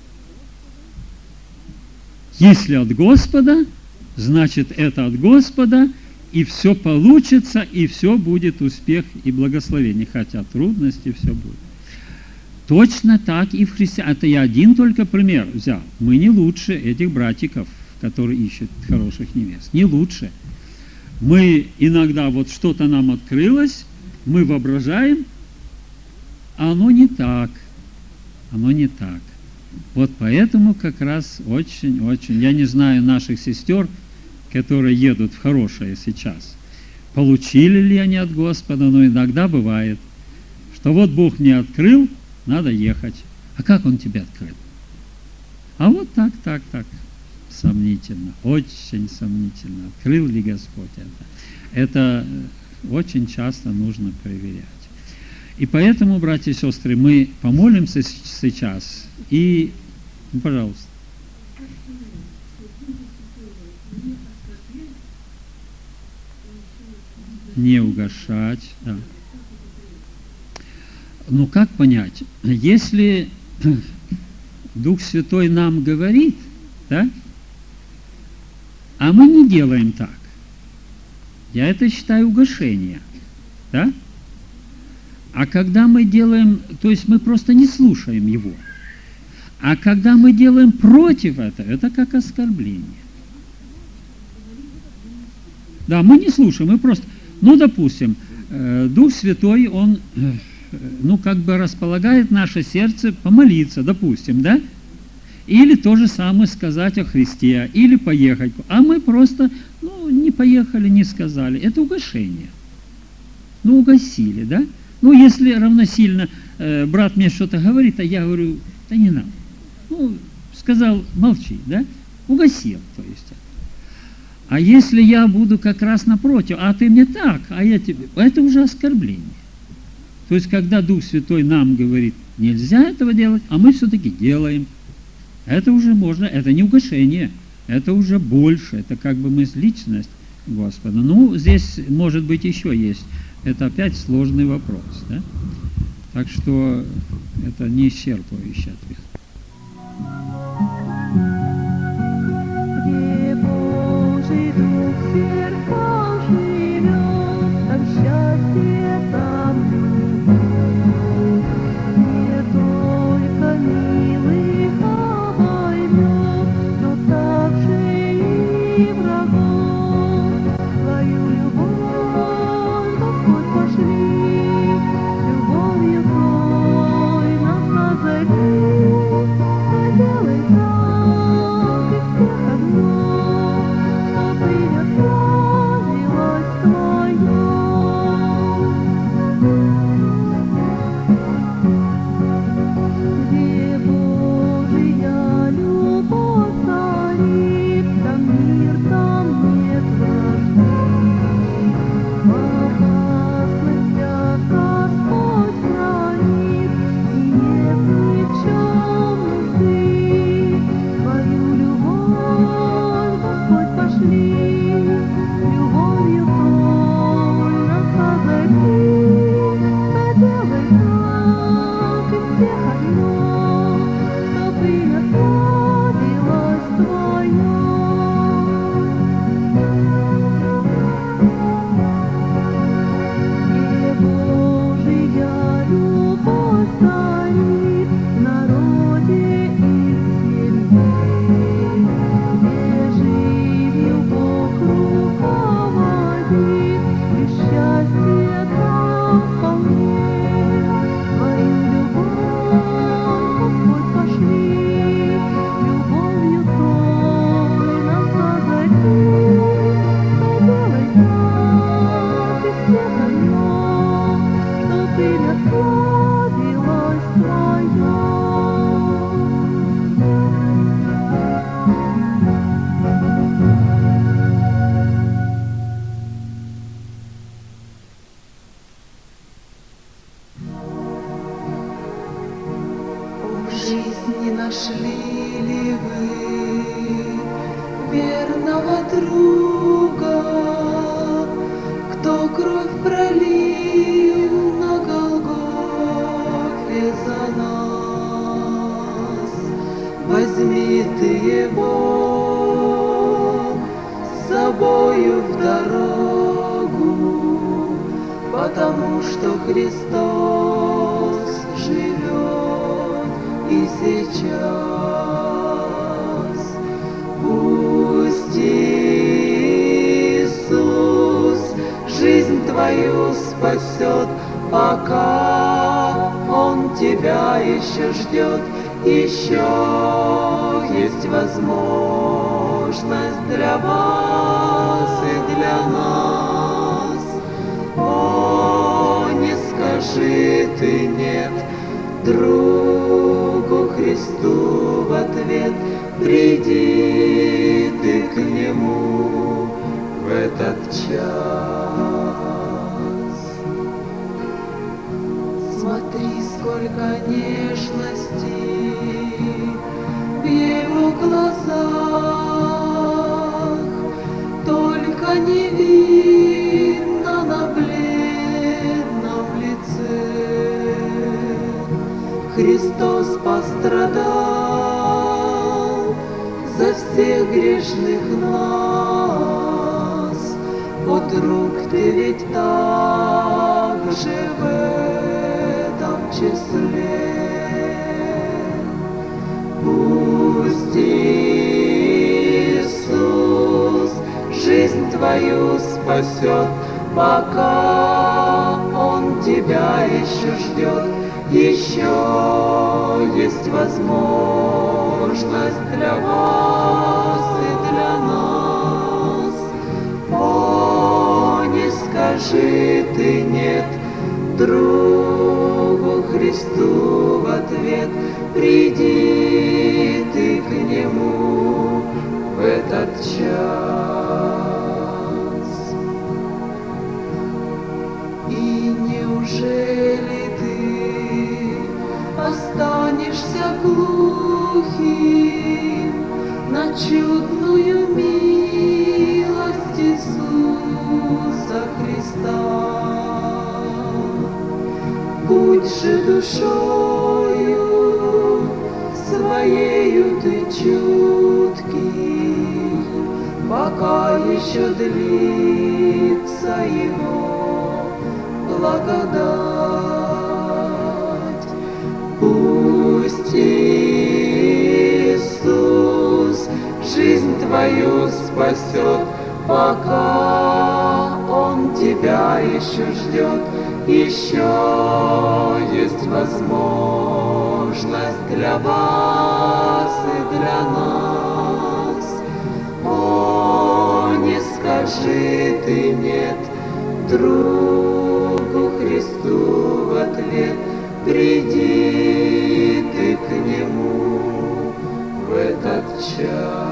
Если от Господа, значит это от Господа, и все получится, и все будет успех и благословение. Хотя трудности, все будет. Точно так и в христианстве. Это я один только пример взял. Мы не лучше этих братиков, которые ищут хороших невест. Не лучше. Мы иногда вот что-то нам открылось, мы воображаем, а оно не так. Оно не так. Вот поэтому как раз очень-очень, я не знаю наших сестер, которые едут в хорошее сейчас, получили ли они от Господа, но иногда бывает, что вот Бог мне открыл, надо ехать. А как Он тебе открыл? А вот так, так, так. Сомнительно, очень сомнительно. Открыл ли Господь это? Это очень часто нужно проверять. И поэтому, братья и сестры, мы помолимся сейчас. И, ну, пожалуйста. Не угошать, да. Ну, как понять? Если Дух Святой нам говорит, да, а мы не делаем так, я это считаю угошение, да? А когда мы делаем, то есть мы просто не слушаем Его, а когда мы делаем против этого, это как оскорбление. Да, мы не слушаем, мы просто, ну, допустим, Дух Святой, Он ну, как бы располагает наше сердце помолиться, допустим, да? Или то же самое сказать о Христе, или поехать. А мы просто, ну, не поехали, не сказали. Это угошение. Ну, угасили, да? Ну, если равносильно э, брат мне что-то говорит, а я говорю, да не надо. Ну, сказал, молчи, да? Угасил, то есть. А если я буду как раз напротив, а ты мне так, а я тебе... Это уже оскорбление. То есть, когда Дух Святой нам говорит, нельзя этого делать, а мы все-таки делаем. Это уже можно, это не угошение, это уже больше, это как бы мы личность Господа. Ну, здесь, может быть, еще есть. Это опять сложный вопрос, да? Так что это не исчерпывающий ответ. Где Божий Дух в сердцах живет, там счастье, там любовь. Не только милых обоймет, но также и врагов. Твою любовь, Господь, пошли, любовью Твой нас озари. Сделай так, и всех одно, чтобы не славилась Твоя. Где Божия любовь царит, там мир, там нет вражды. В опасностях Господь хранит, и нет ни в чем нужды. Твою любовь, Господь, пошли, любовью Твой нас озари. Заделай так, и всех одно, чтоб имя славилось Твое. Где Божия любовь царит в народе и в семье, где жизнью Бог руководит, и счастье там вполне. Твою любовь, Господь, пошли, любовью Твой нас озари. Заделай так, и всех одно, чтоб имя славилось Твое. В жизни нашли ли вы верного друга, кто кровь пролил на Голгофе за нас? Возьми ты его с собою в дорогу, потому что Христос живет и сейчас. Пусть Иисус жизнь твою спасет, пока Он тебя еще ждет. Еще есть возможность для вас и для нас. О, не скажи ты нет другу Христу в ответ. Приди ты к Нему в этот час. Смотри, сколько нежности в Его глазах, только не видно на бледном лице. Христос пострадал за всех грешных нас. От рук ты ведь также в этом числе. Пусть Иисус жизнь твою спасет, пока Он тебя еще ждет, еще есть возможность для вас и для нас. О, не скажи ты нет другу Христу в ответ, приди ты к Нему в этот час. И неужели ты останешься глухим на чудную милость Иисуса Христа? Будь же душою своею ты чуткий, пока еще длится Его благодать. Пусть Иисус жизнь твою спасет, пока Он тебя еще ждет, еще есть возможность для вас и для нас. О, не скажи ты нет другу Христу в ответ, приди ты к Нему в этот час.